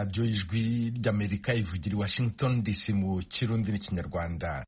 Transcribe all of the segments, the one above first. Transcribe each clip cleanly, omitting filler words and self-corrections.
radiyo y'ijwi ry'Amerika ivugira i Washington DC mu Kirundi n'Ikinyarwanda.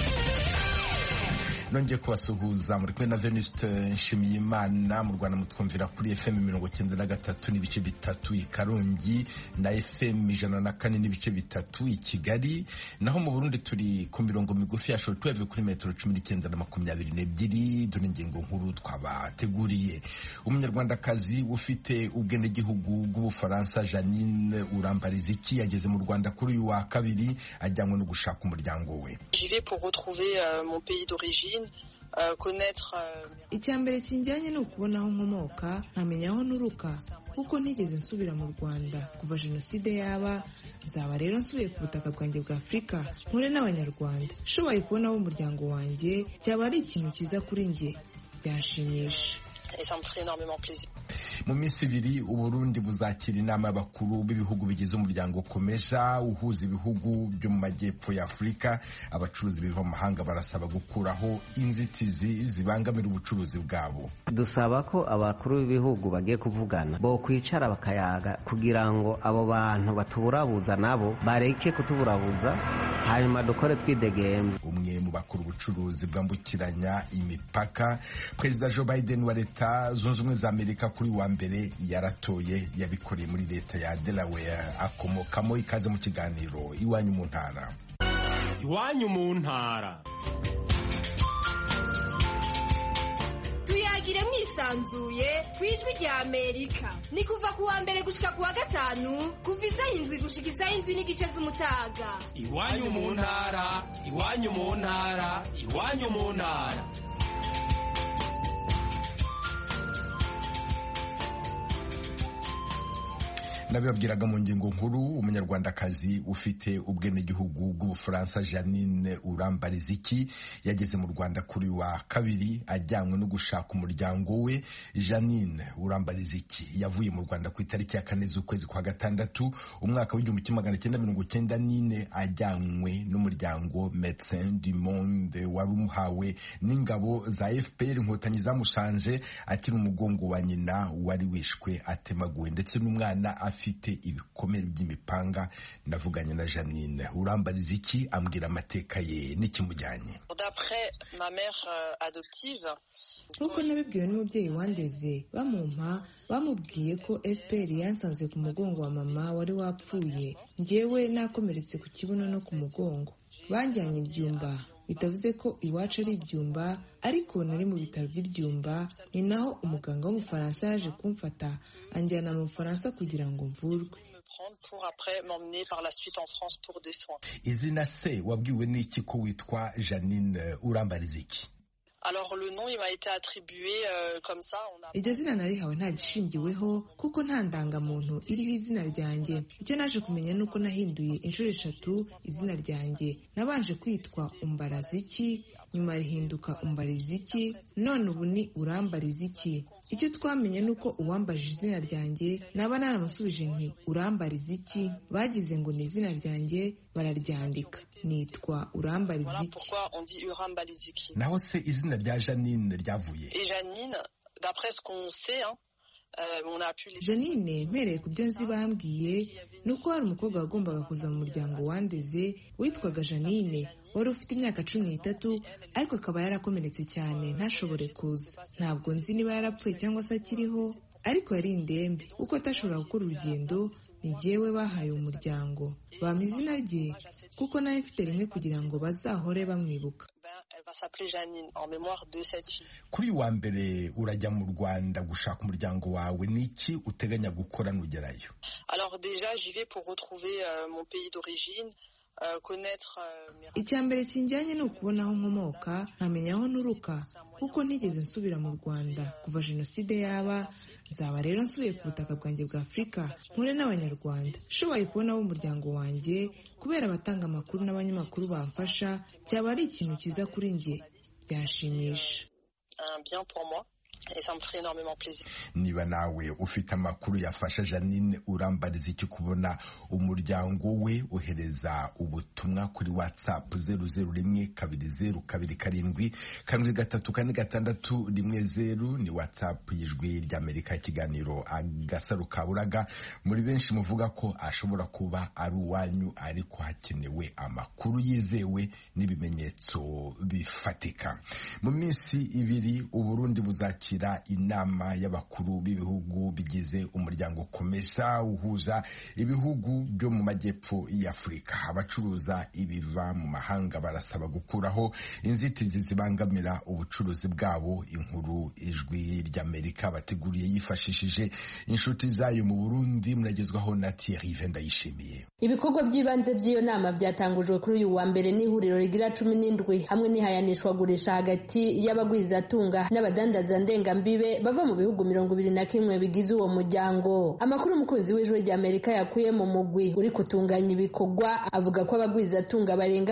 Nongeye kubasuhuza muri kumwe na Venuste Nshimiyimana. Mu Rwanda mutwumvira kuri FM 93 n'ibice bitatu i Karongi na FM 104 n'ibice bitatu i Kigali, naho mu Burundi turi ku mirongo migufi ya shortwave kuri metero 19 na 22. Dore ingingo nkuru twabateguriye. Umunyarwandakazi ufite ubwenegihugu bw'Ubufaransa Janine Urambariziki yageze mu Rwanda kuri uyu wa kabiri ajyanywe no gushaka umuryango we. J'y vais pour retrouver mon pays d'origine. Icyambere kinjyanye ni ukubona aho nkomoka, nkamenya aho nturuka, kuko ntigeze nsubira mu Rwanda kuva jenoside yaba. Nzaba rero nsubiye ku butaka bwanjye bwa Afurika mpure n'Abanyarwanda. Nshoboye kubona abo umuryango wanjye cyaba ari ikintu cyiza kuri njye, byanshimisha. Mu minsi ibiri Uburundi buzakira inama y'abakuru b'ibihugu bigize umuryango Komesha uhuza ibihugu byo mu majyepfo ya Afurika. Abacuruzi biva mu mahanga barasaba gukuraho inzitizi zibangamira ubucuruzi bwabo. Dusaba ko abakuru b'ibihugu bagiye kuvugana bo kwicara bakayaga kugira ngo abo bantu batuburabuza nabo bareke kutuburabuza, hanyuma dukore twidegembe. Umwe mu bakuru ubucuruzi bwambukiranya imipaka, Perezida Joe Biden wa Leta Zunze Ubumwe za Amerika kuri wa mbere yaratoye, yabikoreye muri leta ya Delaware akomokamo. Ikaze mu kiganiro Iwanyu mu Ntara. Iwanyu mu Ntara. Tuyagire mwisanzuye kwijwi rya Amerika. Ni kuva ku wa mbere gushika ku wa gatanu, kuva isaha 7 gushika isaha 7 n'igice z'umutaga. Iwanyu mu Ntara, Iwanyu mu Ntara, Iwanyu mu Ntara. Nabibabwiraga mu ngingo nkuru, umunyarwandakazi ufite ubwenegihugu bw'Ubufaransa Janine Urambariziki yageze mu Rwanda kuri wa kabiri ajyanywe no gushaka umuryango we. Janine Urambariziki yavuye mu Rwanda ku itariki ya 4 z'ukwezi kwa gatandatu umwaka w'1994 ajyanywe n'umuryango Médecins du Monde wari umuhawe n'ingabo za FPR inkotanyi zamushanje akiri umugongo wa nyina wari wishwe atemaguwe, ndetse n'umwana afite ibikomere by'imipanga. Navuganye na Janine Urambariziki ambwira amateka ye n'ikimujyanye. Nk'uko nabibwiwe n'umubyeyi wandeze bamubwiye ko FPR yansanze ku mugongo wa mama wari wapfuye, njyewe nakomeretse ku kibuno no ku mugongo. Banjyanye Ibyumba, bitavuze ko iwacu ari Ibyumba, ariko nari mu bitaro by'Ibyumba. Ni naho umuganga w'Umufaransa yaje kumfata anjyana mu Bufaransa kugira ngo mvurwe. Izina se wabwiwe n'iki ko witwa Janine Urambariziki? Iryo zina narihawe nta gishingiweho kuko nta ndangamuntu iriho izina ryanjye. Icyo naje kumenya nuko nahinduye inshuro 3 izina ryanjye. Nabanje kwitwa Umbaraziki, nyuma rihinduka Umbariziki, none ubu ni Urambariziki. Icyo twamenye nuko uwambaje izina ryanjye naba naramusubije nti Urambariziki, bagize ngo ni izina ryanjye bararyandika, nitwa Urambariziki. Naho se izina rya Janine ryavuye? Janine mpereye ku byo nzi bambwiye nuko hari umukobwa wagombaga kuza mu muryango wandeze witwaga Janine, wari ufite imyaka 13 ariko akaba yarakomeretse cyane ntashobore kuza. Ntabwo nzi niba yarapfuye cyangwa se akiriho, ariko yari indembe kuko atashobora gukora urugendo. Ni jyewe bahaye umuryango, bampa izina rye kuko nawe mfite rimwe kugira ngo bazahore bamwibuka. Kuri wa mbere urajya mu Rwanda gushaka umuryango wawe, niki uteganya gukora nugerayo? Icyambere kinjyanye ni ukubona aho nkomoka, nkamenya aho nturuka, kuko ntigeze nsubira mu Rwanda kuva jenoside yaba. Nzaba rero nsubiye ku butaka bwanjye bwa Afurika mpure n'Abanyarwanda. Nshoboye kubona abo umuryango wanjye kubera abatanga amakuru n'abanyamakuru bamfasha, cyaba ari ikintu cyiza kuri njye, byanshimisha. et ça me ferait énormément plaisir. Niba nawe ufite amakuru yafasha Janine Urambariza kubona umuryango we, ohereza ubutumwa kuri WhatsApp 0027727 ni WhatsApp y'Ijwi ry'Amerika, ikiganiro Agasaro Kaburaga. Muri benshi muvuga ko ashobora kuba ari uwanyu, ariko hakenewe amakuru yizewe n'ibimenyetso bifatika. Mu minsi ibiri Uburundi buzakira inama y'abakuru b'ibihugu bigize umuryango COMESA uhuza ibihugu byo mu majyepfo y'Afrika. Abacuruza ibiva mu mahanga barasaba gukuraho inzitizi zibangamira ubucuruzi bwabo. Inkuru Ijwi ry'Amerika bateguriye yifashishije inshuti zayo mu Burundi, muragezwaho na Thierry Vendayishimiye. Ibikorwa by'ibanze by'iyo nama byatangujwe kuri uyu wa mbere n'ihuriro rigira 17 hamwe n'ihayanishwa gurisha hagati y'abagwizatunga n'abadandaza ndengambibe bava mu bihugu 21 bigize uwo muryango. Amakuru umukunzi w'Ijwi ry'Amerika yakuye mu mugwi uri kutunganya ibikorwa avuga ko abagwizatunga barenga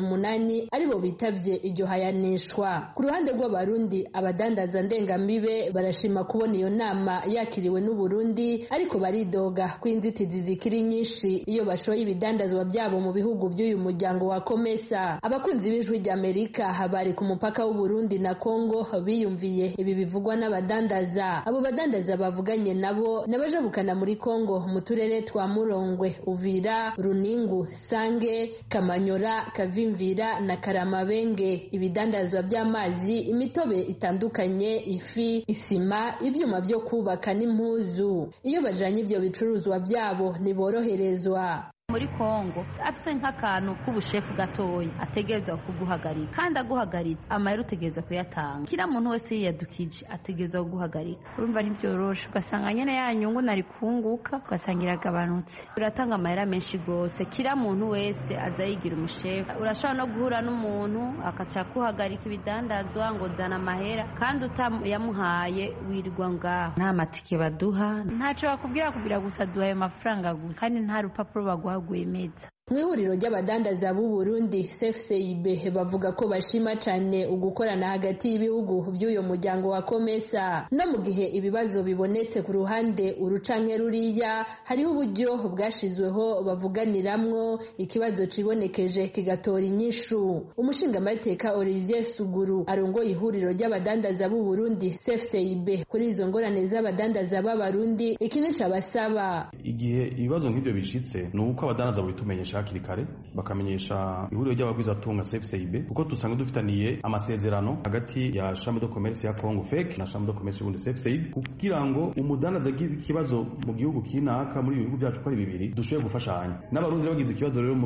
800 aribo bitavye iryo hayanishwa. Ku ruhande rw'abarundi, abadandaza ndengambibe barashima kubona iyo nama yakiriwe n'u Burundi, ariko baridoga ko inzitizi zikiri nyinshi iyo bashoye ibidandazwa byabo mu bihugu by'uyu muryango wa COMESA. Abakunzi b'Ijwi ry'Amerika bari ku mupaka w'u Burundi na Kongo biyumviye ibi bivugwa n'abadandaza. Abo badandaza bavuganye nabo n'abajabukana muri Kongo mu turere twa Murongwe, Uvira, Runingu, Sange, Kamanyora, Kavimvira na Karamabenge. Ibidandazwa by'amazi, imitobe itandukanye, ifi, isima, ibyuma byo kubaka n'impuzu. Iyo bajanye ibyo bicuruzwa byabo niboroherezwa. Muri Kongo afise nk'akantu k'ubushefu gatoya ategereza kuguhagarika, kandi aguhagaritse amahera utegereza kuyatanga. Kira muntu wese yadukije ategereza kuguhagarika. Urumva ntibyoroshe, ugasanga nyene ya nyungu nari kunguka ugasangira agabanutse. Uratanga amahera menshi gose. Kira muntu wese azayigira umushefu. Urashobora no guhura n'umuntu akaca kuhagarika ibidandazwa ngo zana amahera, kandi utayamuhaye wirirwa ngaho. Nta matike baduha, ntaco bakubwira kugira gusa duha ayo mafaranga gusa, kandi nta rupapuro baguha gwemeza. Mu ihuriro ry'abadandaza b'u Burundi CFCIB bavuga ko bashima cyane ugukorana hagati y'ibihugu by'uyo muryango wa COMESA. No mu gihe ibibazo bibonetse ku ruhande urucanke ruriya, hariho uburyo bwashizweho bavuganiramwo ikibazo cibonekeje kigatora inyishu. Umushingamateka Olivier Suguru arongoye ihuriro ry'abadandaza b'u Burundi CFCIB kuri izo ngorane z'abadandaza b'abarundi ikinica basaba. Igihe ibibazo nk'ibyo bishitse nuko abadandaza bitumenyesha hakiri kare, bakamenyesha ihuriro ry'abagwizatunga CFCIB, kuko dusanga dufitaniye amasezerano hagati ya Chambre de Commerce ya Congo FEC na Chambre de Commerce y'Uburundi CFCIB, kugira ngo umudandaza agize ikibazo mu gihugu kinaka muri ibihugu byacu ko ari bibiri dushoboye gufashanya. N'abarundi bagize ikibazo rero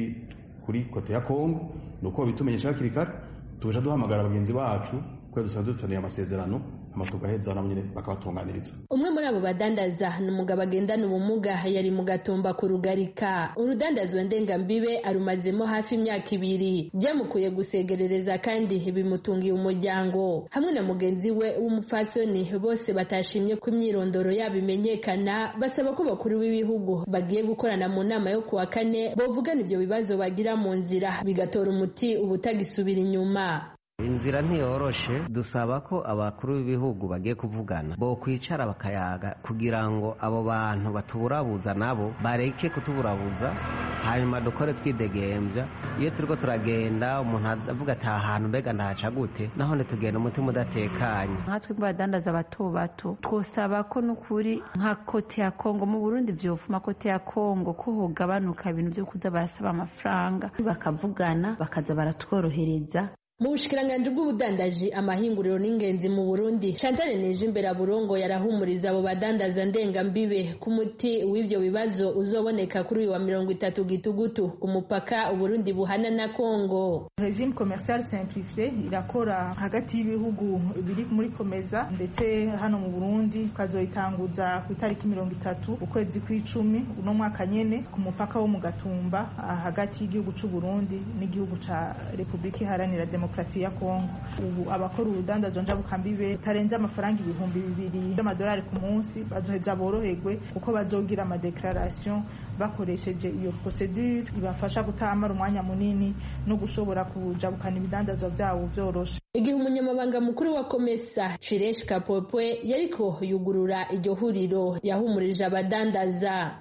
kuri kote ya Congo, nuko bitumenyesha hakiri kare, tuje duhamagara abagenzi bacu kuko dusanga dufitaniye amasezerano amatugaheza namwe bakabatunganiriza. Umwe muri abo badandaza n'umugabo agendana ubumuga yari mu Gatumba ku Rugarika. Urudandazwa ndengambibe arumazemo hafi imyaka 2, byamukuye gusegerereza kandi bimutungiye umuryango. Hamwe na mugenzi we w'umufasoni bose batashimye ku myirondoro yabimenyekana, basaba ko bakuru b'ibihugu bagiye gukorana mu nama yo kuwa 4 bovugana ibyo bibazo bagira mu nzira bigatora umuti ubutagisubira inyuma. Inzira ntiyoroshe, dusaba ko abakuru b'ibihugu bagiye kuvugana bo kwicara bakayaga kugira ngo abo bantu batuburabuza nabo bareke kutuburabuza, hanyuma dukore twidegembya. Iyo turiko turagenda umuntu avuga ati ahantu mbega ndahaca gute, naho ntitugenda umutima udatekanye. Nkatwe badandaza bato bato twosaba ko n'ukuri nka kote ya Kongo mu Burundi vyofuma kote ya Kongo ko hogabanuka ibintu byo kuza barasaba amafaranga, bakavugana bakaza baratworohereza. Mu bushikiranganje bw'ubudandaji, amahinguriro n'ingenzi mu Burundi, Chantal Nijimbera Burongo yarahumuriza abo badandaza ndengambibe ku muti w'ibyo bibazo uzoboneka kuri uyu wa 30 Gitugutu ku mupaka Uburundi buhana na Kongo. Regime commercial simplifié irakora hagati y'ibihugu biri muri COMESA, ndetse hano mu Burundi kazoyitanguza ku itariki 30 ukwezi kw'icumi uno mwaka nyene ku mupaka wo mu Gatumba hagati y'igihugu c'u Burundi n'igihugu ca Republika Iharanira Demokarasi demokarasi ya Kongo. Ubu abakora urudandazwa njabukambibe tarenze amafaranga 2,000 y'amadolari ku munsi bazoheza boroherwe kuko bazogira amadeclaration bakoresheje iyo procedure ibafasha gutamara umwanya munini no gushobora kujabukana ibidandazwa byabo byoroshe. Igihe umunyamabanga mukuru wa Komesa Chiresh Kapopwe yariko yugurura iryo huriro yahumurije abadandaza.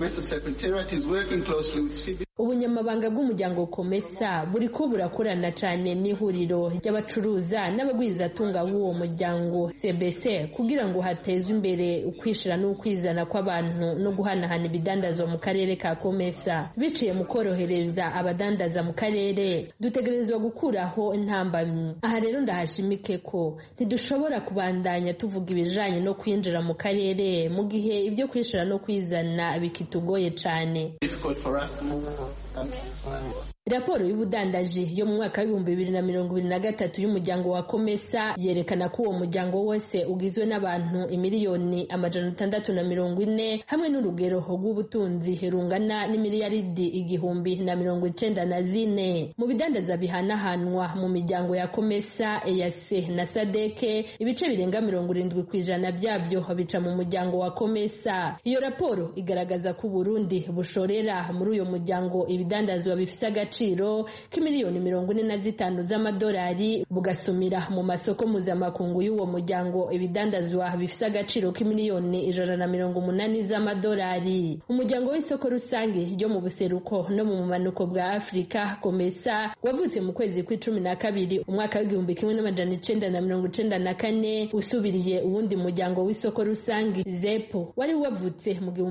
Ubunyamabanga bw'umuryango Komesa buriko burakorana cyane n'ihuriro ry'abacuruza n'abagwizatunga b'uwo muryango CBC kugira ngo hatezwe imbere ukwishira n'ukwizana kw'abantu no guhanahana ibidandazwa mu karere ka Komesa biciye mu korohereza abadandaza mu karere. Dutegerezwa gukuraho intambamyi. Aha rero ndahashimike ko ntidushobora kubandanya tuvuga ibijanye no kwinjira mu karere mu gihe ibyo kwishira no kwizana bikitugoye cyane. Raporo y'ubudandaji yo mu mwaka w'2023 y'umuryango wa Komesa yerekana ko uwo muryango wose ugizwe n'abantu imiliyoni 640 hamwe n'urugero rw'ubutunzi rungana n'imiliyaridi 194. Mu bidandaza bihanahanwa mu miryango ya Komesa, EAC na SADC ibice birenga 70% byabyo bica mu muryango wa Komesa. Iyo raporo igaragaza ko Burundi bushorera muri uyo muryango ibidandazwa bifise agaciro k'imiliyoni 45 z'amadolari bugasumira mu masoko mpuzamakungu y'uwo muryango ibidandazwa bifise agaciro k'imiliyoni 180 z'amadolari. Umuryango w'isoko rusange ryo mu buseruko no mu manuko bwa Afrika Komesa wavutse mu kwezi kwa12 umwaka w'1994 usubiriye uwundi muryango w'isoko rusange ZEPO wari wavutse mu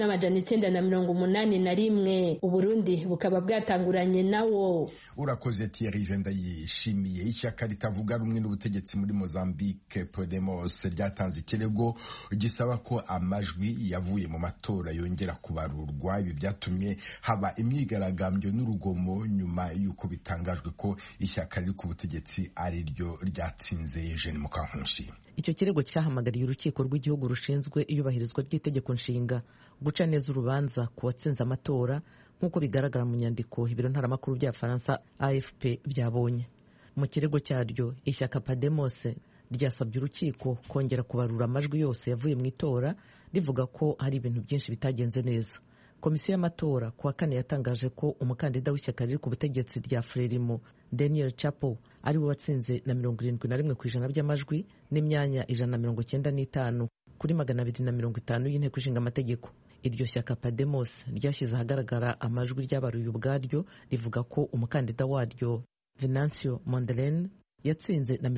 1981. Uburundi bukaba bwatanguranye nawo. Urakoze Thierry Vendayishimiye. Ishyaka ritavuga rumwe n'ubutegetsi muri Mozambique Podemos ryatanze ikirego gisaba ko amajwi yavuye mu matora yongera kubarurwa. Ibi byatumye haba imyigaragambyo n'urugomo nyuma y'uko bitangajwe ko ishyaka riri ku butegetsi ari ryo ryatsinze. Jeanne Mukankusi. Icyo kirego cyahamagariye urukiko rw'igihugu rushinzwe iyubahirizwa ry'itegeko nshinga guca neza urubanza ku watsinze amatora nk'uko bigaragara mu nyandiko ibiro ntaramakuru bya Faransa AFP byabonye. Mu kirego cyaryo ishyaka Podemos ryasabye urukiko kongera kubarura amajwi yose yavuye mu itora rivuga ko hari ibintu byinshi bitagenze neza. Komisiyo y'amatora kuwa kane yatangaje ko umukandida w'ishyaka riri ku butegetsi rya Frelimo Daniel Chapo ari we watsinze na 71% by'amajwi n'imyanya 195 kuri 250 y'inteko ishinga amategeko. Iryo shyaka Podemos ryashyize ahagaragara amajwi ryabaruye ubwaryo rivuga ko umukandida waryo Venancio Mondlane yatsinze na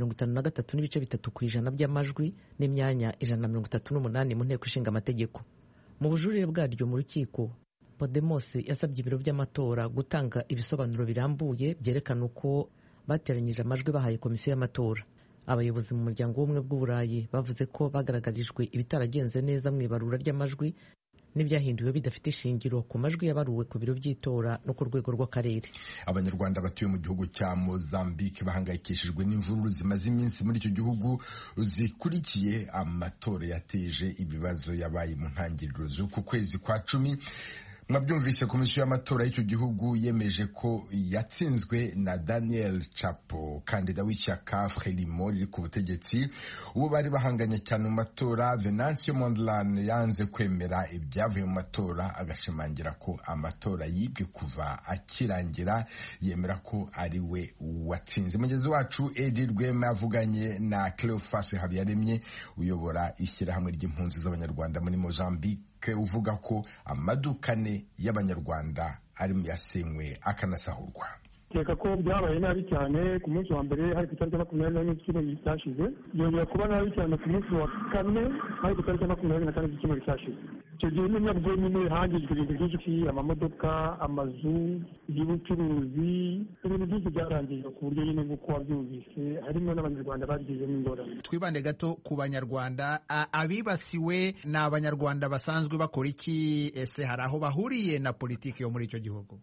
53.3% by'amajwi n'imyanya 138 mu nteko ishinga amategeko. Mu bujurire bwaryo mu rukiko, Podemos yasabye ibiro by'amatora gutanga ibisobanuro birambuye byerekana uko bateranyije amajwi bahaye komisiyo y'amatora. Abayobozi mu muryango w'ubumwe bw'Uburayi bavuze ko bagaragarijwe ibitaragenze neza mu ibarura ry'amajwi n'ibyahinduwe bidafite ishingiro ku majwi yabaruwe ku biro by'itora no ku rwego rw'akarere. Abanyarwanda batuye mu gihugu cya Mozambique bahangayikishijwe n'imvururu zimaze iminsi muri icyo gihugu zikurikiye amatora yateje ibibazo yabaye mu ntangiriro z'uku kwezi kwa 10. Mwabyumvise komisiyo y'amatora y'icyo gihugu yemeje ko yatsinzwe na Daniel Chapo, kandida w'ishyaka Frelimo riri ku butegetsi. Uwo bari bahanganye cyane mu matora Venancio Mondlane yanze kwemera ibyavuye mu matora, agashimangira ko amatora yibwe kuva akirangira, yemera ko ari we watsinze. Mugezi wacu Edi Rwema yavuganye na Cleophas Habiyaremye uyobora ishyirahamwe ry'impunzi z'abanyarwanda muri Mozambique, uvuga ko amadukane y'abanyarwanda ari mu yasenywe akanasahurwa. Keka ko byabaye nabi cyane ku munsi wa mbere hari ku itariki 24 z'icyumweru cyashize, yongera kuba nabi cyane ku munsi wa kane hari ku itariki 25 z'icyumweru cyashize. Icyo gihe n'imyaka nyine hangijwe ibintu byinshi, amamodoka, amazu y'ubucuruzi, ibintu byinshi byarangijwe ku buryo nyine nk'uko wabyumvise harimo n'abanyarwanda bagizemo ingorane. Twibande gato ku banyarwanda, abibasiwe ni abanyarwanda basanzwe bakora iki? Ese hari aho bahuriye na politiki yo muri icyo gihugu?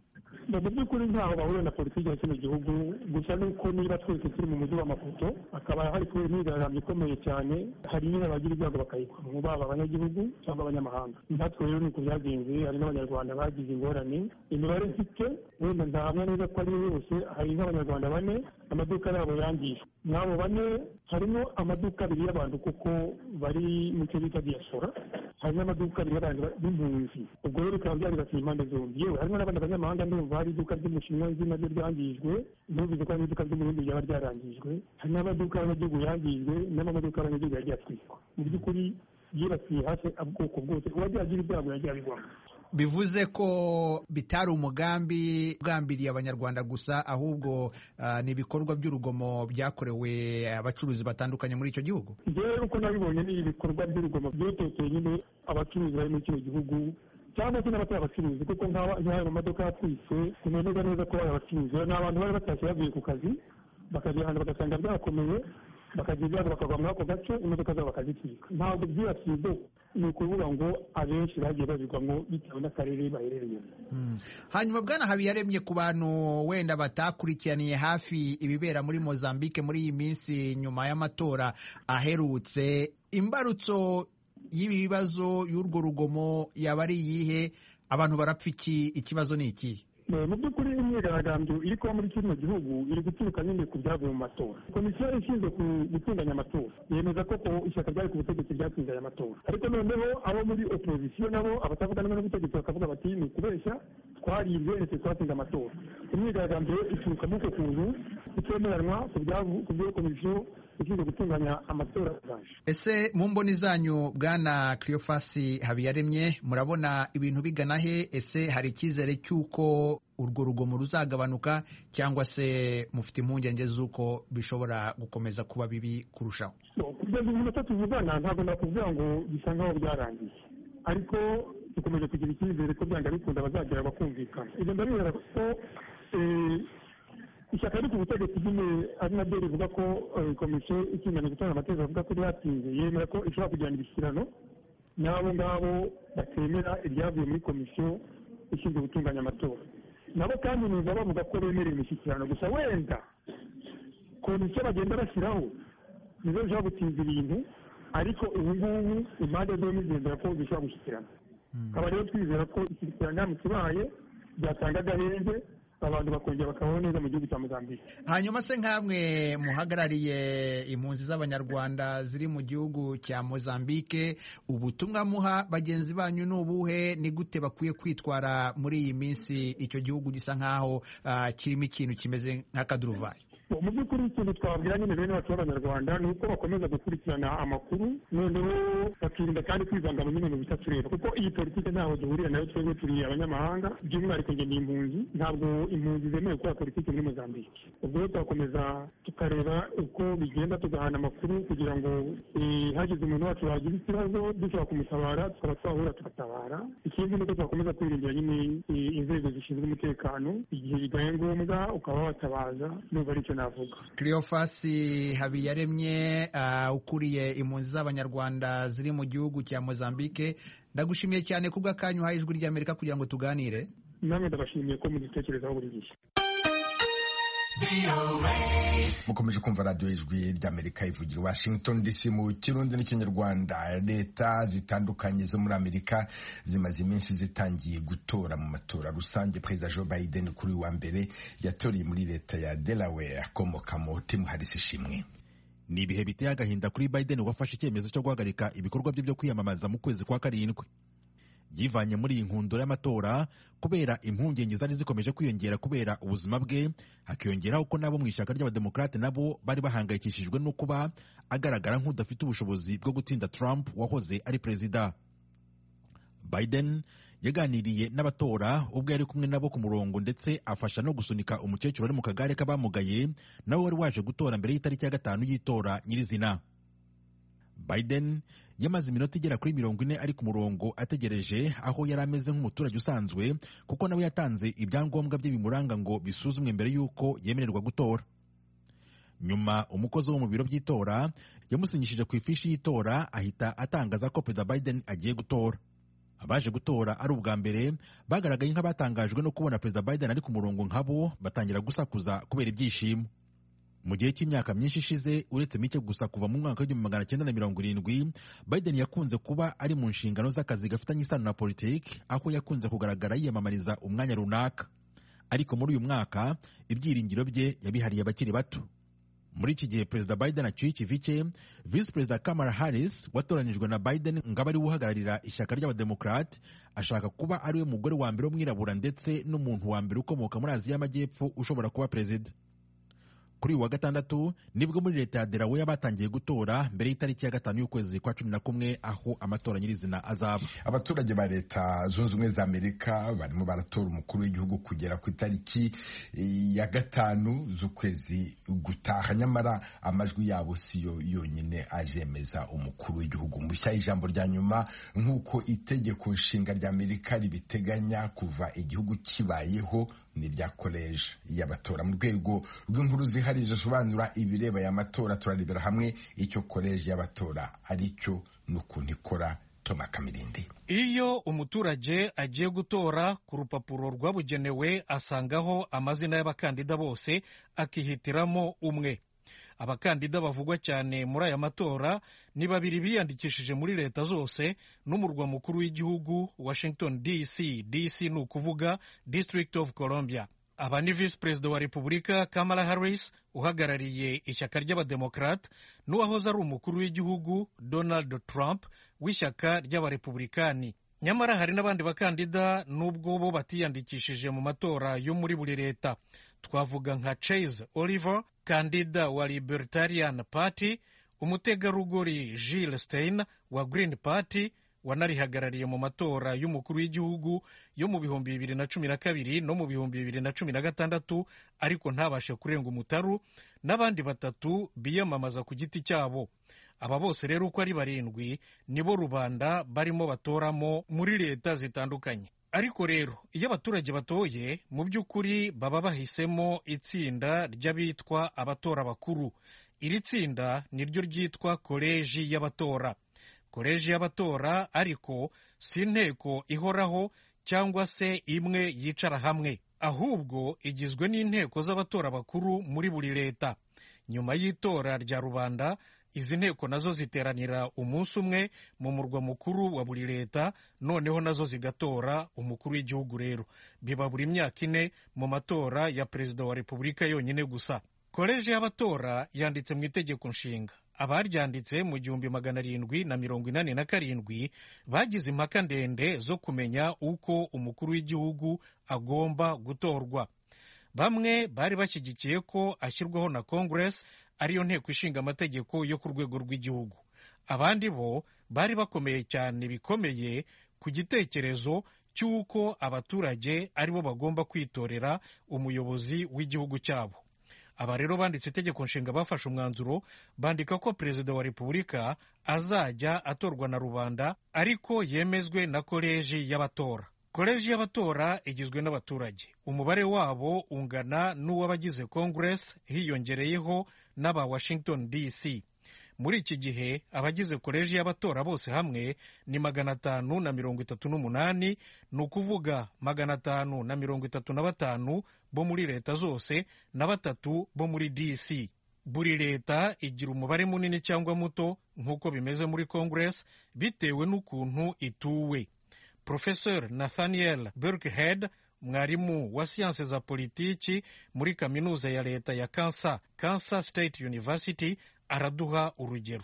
mu by'ukuri ntaho bahurira na politiki ya kino gihugu, gusa nuko niba twese turi mu mujyi w'amafoto hakaba hari kubera imyigaragambyo ikomeye cyane, hari nyine abagira ibyago bakayikora, baba abanyagihugu cyangwa abanyamahanga. natwe rero nuko byagenze, hari n'abanyarwanda bagize ingorane. imibare mfite wenda ntahamya neza ko ari yose, hari nk'abanyarwanda 4 amaduka yabo yangijwe. n'abo 4 harimo amaduka 2 y'abantu kuko bari mu cyo bita diaspora, hari n'amaduka 2 y'abantu b'impunzi. ubwo rero bikaba byaribasiye impande zombi. yewe harimo n'abandi banyamahanga ndumva hari iduka ry'umushinwa nzi naryo ryangijwe, numvise ko hari iduka ry'umurundi ryaba ryarangijwe, hari n'amaduka y'abanyagihugu yangijwe, n'amaduka y'abanyagihugu yagiye atwikwa. mu by'ukuri yibasiye hasi ubwoko bwose, uwagiye agira ibyago yagiye abigwamo. bivuze ko bitari umugambi ugambiriye abanyarwanda gusa, ahubwo ni ibikorwa by'urugomo byakorewe abacuruzi batandukanye muri icyo gihugu. njyewe uko nabibonye ni ibikorwa by'urugomo byototeye nyine abacuruzi bari muri kino gihugu, cyangwa se n'abatari abacuruzi, kuko nk'ayo mamodoka yatwitse tunemeza neza ko bari abacuruzi. ni abantu bari batashye bavuye ku kazi bakajya ahantu bagasanga byakomeye, bakagira ibyago bakagwa muri ako gace, imodoka zabo bakazitwika. ntabwo byibasiye ubwoko, ni ukuvuga ngo abenshi bagiye babigwamo bitewe n'akarere baherereyemo. hanyuma Bwana Habiyaremye, ku bantu wenda batakurikiraniye hafi ibibera muri Mozambique muri iyi minsi nyuma y'amatora aherutse, imbarutso y'ibi bibazo y'urwo rugomo yaba ari iyihe? abantu barapfa iki? ikibazo ni iki? mu by'ukuri imyigaragambyo iri kuba muri kino gihugu iri guturuka nyine ku byavuye mu matora. komisiyo ishinzwe gutunganya amatora yemeza ko ishyaka ryari ku butegetsi ryatsinze aya matora, ariko noneho abo muri opozisiyo nabo abatavuga n'ubutegetsi bakavuga bati ni ukubeshya, twaribwe ndetse twatsinze amatora. imyigaragambyo ituruka muri uko kuntu itemeranwa ku byo komisiyo ishinzwe gutunganya amatora yaje. ese mu mboni zanyu Bwana Cleophas Habiyaremye, murabona ibintu bigana he? ese hari icyizere cy'uko urwo rugomo ruzagabanuka, cyangwa se mufite impungenge z'uko bishobora gukomeza kuba bibi kurushaho? kugeza umunota tuvugana ntabwo nakubwira ngo bisa nkaho byarangiye, ariko dukomeje kugira icyizere ko byanga bikunda bazagera bakumvikana. ibyo ndabibera ko ishyaka riri ku butegetsi nyine ari naryo rivuga ko komisiyo itunganya gutanga amategeko avuga ko ryatsinze, yemera ko ishobora kugirana imishyikirano n'abo ngabo batemera ibyavuye muri komisiyo ishinzwe gutunganya amatora. nabo kandi niba bavuga ko bemerera imishyikirano, gusa wenda komisiyo bagenda bashyiraho nizo zishobora gutinza ibintu, ariko ubu ngubu impande zombi zizera ko zishobora gushyikirana. nkaba rero twizera ko imishyikirano kibaye byatanga agahenge, abantu bakongera bakabaho neza mu gihugu cya Mozambique. hanyuma se nk'amwe muhagarariye impunzi z'abanyarwanda ziri mu gihugu cya Mozambique, ubutumwa muha bagenzi banyu ni ubuhe? ni gute bakwiye kwitwara muri iyi minsi icyo gihugu gisa nk'aho kirimo ikintu kimeze nk'akaduruvayo? mu by'ukuri ikintu twabwira nyine bene bacu b'abanyarwanda ni uko bakomeza gukurikirana amakuru, noneho bakirinda kandi kwivanga nyine mu bitatureba, kuko iyi politiki ntaho duhurira nayo, twebwe turi abanyamahanga, by'umwihariko njye ni impunzi, ntabwo impunzi zemewe gukora politiki muri Mozambique. ubwo rero turakomeza tukareba uko bigenda, tugahana amakuru kugira ngo hagize umuntu wacu wagira ikibazo dushobora kumutabara, tukaba twahura tugatabara. ikindi ni uko twakomeza kwirindira nyine inzego zishinzwe umutekano, igihe bibaye ngombwa ukaba watabaza. n'ubu aricyo navuga. Cleophas Habiyaremye, ukuriye impunzi z'abanyarwanda ziri mu gihugu cya Mozambique, ndagushimiye cyane kubw'akanyu uhaye ijwi ry'Amerika kugira ngo tuganire. namwe ndabashimiye ko mugitekerezaho buri gihe. mukomeje kumva radiyo ijwi ry'Amerika ivugira Washington DC mu kirundi n'ikinyarwanda. leta zitandukanye zo muri Amerika zimaze iminsi zitangiye gutora mu matora rusange. perezida Joe Biden kuri wa mbere yatoreye muri leta ya Delaware akomokamo Tim Harris ishimwe. ni ibihe biteye agahinda kuri Biden wafashe icyemezo cyo guhagarika ibikorwa bye byo kwiyamamaza mu kwezi kwa karindwi. yivanye muri iyi nkundura y'amatora kubera impungenge zari zikomeje kwiyongera kubera ubuzima bwe, hakiyongeraho ko nabo mu ishyaka ry'abademokarate nabo bari bahangayikishijwe no kuba agaragara nk'udafite ubushobozi bwo gutsinda Trump wahoze ari perezida. Biden yaganiriye n'abatora ubwo yari kumwe nabo ku murongo, ndetse afasha no gusunika umukecuru wari mu kagare k'abamugaye nawe wari waje gutora mbere y'itariki ya 5 y'itora nyirizina. Biden yamaze iminota igera kuri 40 ari ku murongo ategereje, aho yari ameze nk'umuturage usanzwe kuko nawe yatanze ibyangombwa bye bimuranga ngo bisuzumwe mbere y'uko yemererwa gutora. nyuma umukozi wo mu biro by'itora yamusinyishije ku ifishi y'itora, ahita atangaza ko Perezida Biden agiye gutora. abaje gutora ari ubwa mbere bagaragaye nk'abatangajwe no kubona perezida Biden ari ku murongo nkabo, batangira gusakuza kubera ibyishimo. Mu gihe cy'imyaka myinshi ishize, uretse mike gusa kuva mu mwaka w'1970, Biden yakunze kuba ari mu nshingano z'akazi gafitanye isano na politiki, aho yakunze kugaragara yiyamamariza umwanya runaka. Ariko muri uyu mwaka ibyiringiro bye yabihariye abakiri bato. Muri iki gihe perezida Biden acyuye ikivi cye, visi perezida Kamala Harris watoranijwe na Biden ngo abe ari we uhagararira ishyaka ry'abademokrate, ashaka kuba ari we mugore wa mbere w'umwirabura ndetse n'umuntu wa mbere ukomoka muri Aziya y'Amajyepfo ushobora kuba perezida. Kuri uyu wa gatandatu nibwo muri leta ya Delaware batangiye gutora mbere y'itariki ya 5 y'ukwezi kwa 11 aho amatora nyirizina azaba. Abaturage ba leta zunze ubumwe za Amerika barimo baratora umukuru w'igihugu kugera ku itariki ya 5 z'ukwezi gutaha, nyamara amajwi yabo siyo yonyine ajemeza umukuru w'igihugu mushya. Ijambo rya nyuma nk'uko itegeko nshinga rya Amerika ribiteganya kuva igihugu kibayeho ni rya koleji y'abatora. Mu rwego rw'inkuru zihari zisobanura ibireba aya matora, turarebera hamwe icyo koleji y'abatora ari cyo n'ukuntu ikora. Toma Kamirindi. Iyo umuturage agiye gutora, ku rupapuro rwabugenewe asangaho amazina y'abakandida bose, akihitiramo umwe. Abakandida bavugwa cyane muri aya matora ni babiri biyandikishije muri leta zose n'umurwa mukuru w'igihugu Washington DC. DC ni ukuvuga District of Columbia. Aba ni visi perezida wa Repubulika Kamala Harris uhagarariye ishyaka ry'abademokrate, n'uwahoze ari umukuru w'igihugu Donald Trump w'ishyaka ry'abarepublikani. Nyamara hari n'abandi bakandida nubwo bo batiyandikishije mu matora yo muri buri leta. Twavuga nka Chase Oliver, kandida wa Libertarian Party, umutegarugori Jill Stein wa Green Party wanarihagarariye mu matora y'umukuru w'igihugu yo mu 2012 no mu 2016 ariko ntabashe kurenga umutaru, n'abandi batatu biyamamaza ku giti cyabo. Aba bose rero uko ari 7 nibo rubanda barimo batoramo muri leta zitandukanye. Ariko rero iyo abaturage batoye, mu by'ukuri baba bahisemo itsinda ry'abitwa abatora bakuru. Iri tsinda niryo ryitwa koleji y'abatora. Koleji y'abatora ariko si inteko ihoraho cyangwa se imwe yicara hamwe, ahubwo igizwe n'inteko z'abatora bakuru muri buri leta. Nyuma y'itora rya rubanda, izi nteko nazo ziteranira umunsi umwe mu murwa mukuru wa buri leta, noneho nazo zigatora umukuru w'igihugu. Rero biba buri myaka 4 mu matora ya perezida wa Repubulika yonyine gusa. Koleji y'abatora yanditse mu itegeko nshinga. Abaryanditse mu 1787 bagize impaka ndende zo kumenya uko umukuru w'igihugu agomba gutorwa. Bamwe bari bashyigikiye ko ashyirwaho na Congress, ariyo nteko ishinga amategeko yo ku rwego rw'igihugu. Abandi bo bari bakomeye cyane bikomeye ku gitekerezo cy'uko abaturage aribo bagomba kwitorera umuyobozi w'igihugu cyabo. Aba rero banditse itegeko nshinga bafashe umwanzuro, bandika ko perezida wa Repubulika azajya atorwa na rubanda ariko yemezwe na koleji y'abatora. Koleji y'abatora igizwe n'abaturage, umubare wabo ungana n'uw'abagize Congress, hiyongereyeho n'aba Washington DC. Muri iki gihe abagize koleji y'abatora bose hamwe ni 538, ni ukuvuga 535 bo muri leta zose na 3 bo muri DC. Buri leta igira umubare munini cyangwa muto nk'uko bimeze muri Congress bitewe n'ukuntu ituwe. Professor Nathaniel Burkhead, mwarimu wa siyanse za politiki muri kaminuza ya leta ya Kansas State University, araduha urugero.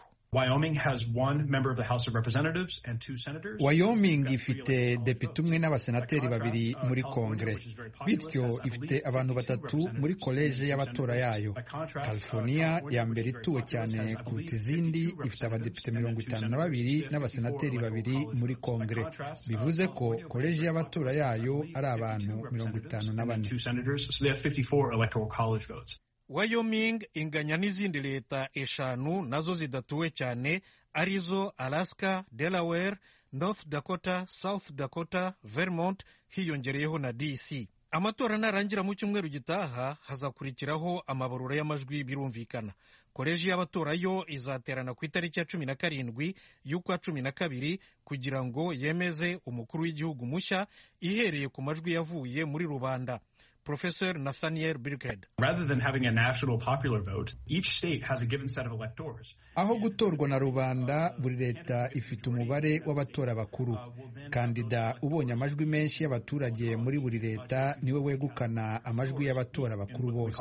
Wyoming ifite depite umwe n'abasenateri 2 muri kongere, bityo ifite abantu 3 muri koleji y'abatora yayo. California ya mbere ituwe cyane kuruta izindi, ifite abadepite 52 n'abasenateri 2 muri kongere, bivuze ko koleji y'abatora yayo ari abantu 54. Wyoming inganya n'izindi leta 5 nazo zidatuwe cyane, arizo Alaska, Delaware, North Dakota, South Dakota, Vermont, hiyongereyeho na DC. Amatora narangira mu cyumweru gitaha hazakurikiraho amabarura y'amajwi birumvikana. koleji y'abatora yo izaterana ku itariki ya 17 y'ukwa 12 kugira ngo yemeze umukuru w'igihugu mushya ihereye ku majwi yavuye muri rubanda. Professor Nathaniel Birkhead. Rather than having a national popular vote, each state has a given set of electors. Aho gutorwa na rubanda, buri leta ifite umubare w'abatora bakuru. Kandida ubonye amajwi menshi y'abaturage muri buri leta niwe wegukana amajwi y'abatora bakuru bose.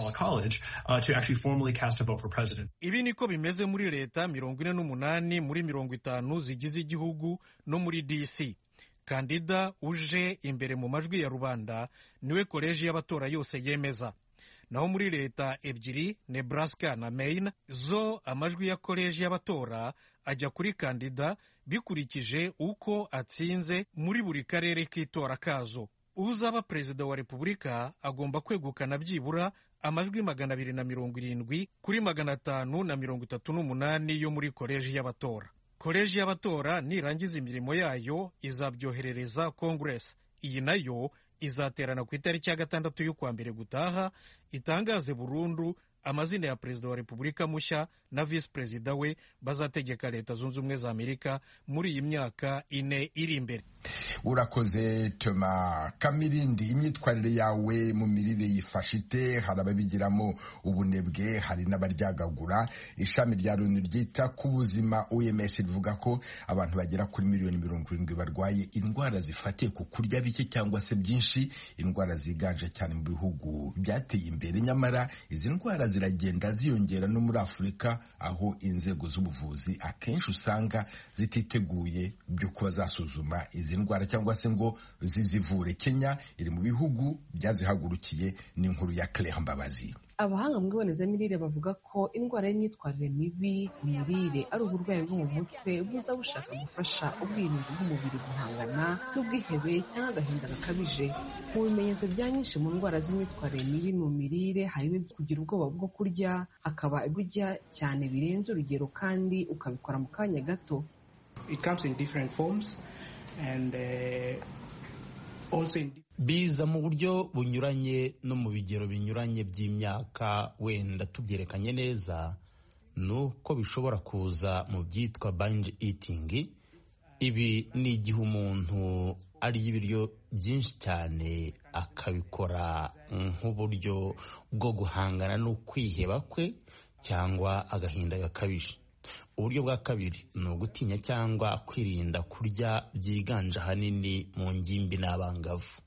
Ibi niko bimeze muri leta 48 muri 50 zigize igihugu no muri DC. Kandida uje imbere mu majwi ya rubanda niwe koleji y'abatora yose yemeza. Naho muri leta ebyiri, Nebraska na Maine, zo amajwi ya koleji y'abatora ajya kuri kandida bikurikije uko atsinze muri buri karere k'itora kazo. Uzaba perezida wa Repubulika agomba kwegukana byibura amajwi 270 kuri 538 yo muri koleji y'abatora. Koleji y'abatora nirangiza imirimo yayo izabyoherereza Congress. Iyi nayo izaterana ku itariki ya 6 y'ukwa mbere gutaha itangaze burundu amazina ya perezida wa Repubulika mushya na vice perezida we bazategeka Leta Zunze Ubumwe za Amerika muri iyi myaka 4 iri imbere. Urakoze Thomas Kamirindi. Imyitwarire yawe mu mirire yifashite, hari ababigiramo ubunebwe, hari n'abaryagagura. Ishami rya Loni ryita ku buzima OMS rivuga ko abantu bagera kuri miliyoni 70 barwaye indwara zifatiye ku kurya bike cyangwa se byinshi, indwara ziganje cyane mu bihugu byateye imbere. Nyamara izi ndwara ziragenda ziyongera no muri Afurika, aho inzego z'ubuvuzi akenshi usanga zititeguye byo kuba zasuzuma izi ndwara cyangwa se ngo zizivure. Kenya iri mu bihugu byazihagurukiye. N'inkuru ya Claire Mbabazi. Abahanga mu ibonezamirire bavuga ko indwara y'imyitwarire mibi mu mirire ari uburwayi bwo mu mutwe buza bushaka gufasha ubwirinzi bw'umubiri guhangana n'ubwihebe cyangwa agahinda gakabije. Mu bimenyetso bya nyinshi mu ndwara z'imyitwarire mibi mu mirire harimo kugira ubwoba bwo kurya, hakaba ibyo urya cyane birenze urugero kandi ukabikora mu kanya gato. It comes in different forms and also in biza mu buryo bunyuranye no mu bigero binyuranye by'imyaka. Wenda tubyerekanye neza nuko bishobora kuza mu byitwa binge eating. Ibi ni igihe umuntu arya ibiryo byinshi cyane akabikora nk'uburyo bwo guhangana n'ukwiheba kwe cyangwa agahinda gakabije. Uburyo bwa kabiri ni ugutinya cyangwa kwirinda kurya byiganje ahanini mu ngimbi n'abangavu.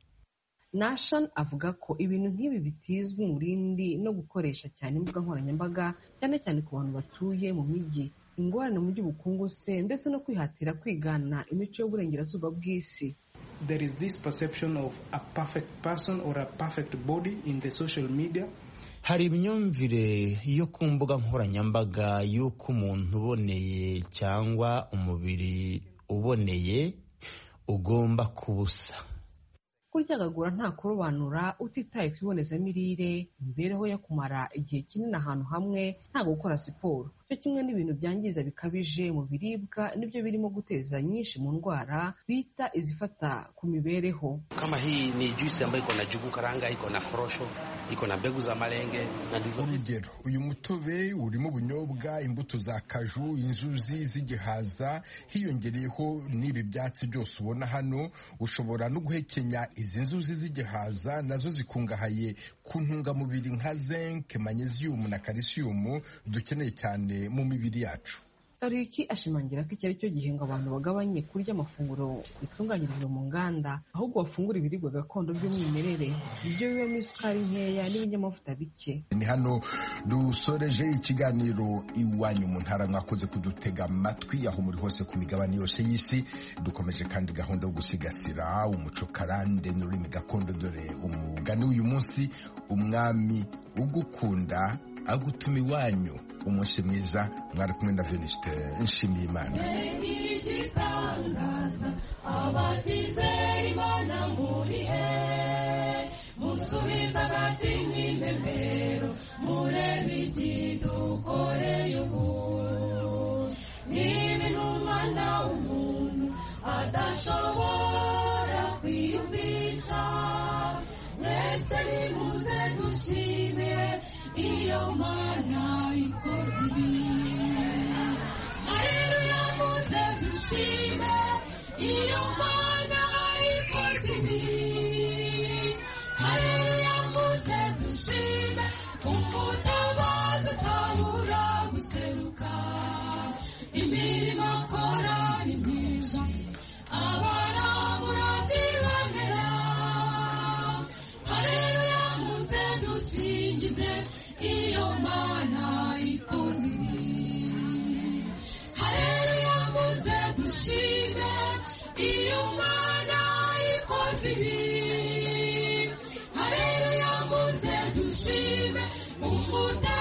Nashan avuga ko ibintu nk'ibi bitizwa umurindi no gukoresha cyane imbuga nkoranyambaga, cyane cyane ku bantu batuye mu mijyi, ingorane mu by'ubukungu se ndetse no kwihatira kwigana imico y'uburengerazuba bw'isi. There is this perception of a perfect person or a perfect body in the social media. Hari imyumvire yo ku mbuga nkoranyambaga y'uko umuntu uboneye cyangwa umubiri uboneye ugomba kubusa. Kuryagagura nta kurobanura utitaye ku ibonezamirire, imibereho yo kumara igihe kinini ahantu hamwe nta gukora siporo, cyo kimwe n'ibintu byangiza bikabije mu biribwa nibyo birimo guteza nyinshi mu ndwara bita izifata ku mibereho. Kama hii ni juice ambayo iko na jugu karanga, iko na korosho, iko na mbegu za malenge na ndizo. Urugero, uyu mutobe urimo ubunyobwa, imbuto za kaju, inzuzi z'igihaza, hiyongereyeho n'ibi byatsi byose ubona hano. Ushobora no guhekenya izi nzuzi z'igihaza, nazo zikungahaye ku ntungamubiri nka zinc, magnesium na calcium dukeneye cyane mu mibiri yacu. Tariki ashimangira ko iki ari cyo gihe ngo abantu bagabanye kurya amafunguro bitunganyirijwe mu nganda, ahubwo bafungura ibiribwa gakondo by'umwimerere, ibyo bibamo isukari nkeya n'ibinyamavuta bike. Ni hano dusoreje ikiganiro Iwanyu mu Ntara. Mwakoze kudutega amatwi aho muri hose ku migabane yose y'isi. Dukomeje kandi gahunda yo gusigasira umuco karande n'ururimi gakondo. Dore umugani uyu munsi: umwami ugukunda agutuma iwanyu. Umunsi mwiza. Mwari kumwe na Venuste Nshimiyimana. Musubiza agati mw'imbembero murebe ikidukoreye ubu. N'ibintu umwana w'umuntu adashobora kwiyumvisha, mwese nimuze dushime iyo Mana ikoze ibi. iyo mana ikoze ibi. Haleluya muze dushime umutabazi utabura guseruka. Imirimo akora ni myinshi abarabura ntibagera. Haleluya muze dusingize iyo mana ikoze ibi. Haleluya muze dushime iyo mana ikoze ibi. Haleluya muze dushime umuta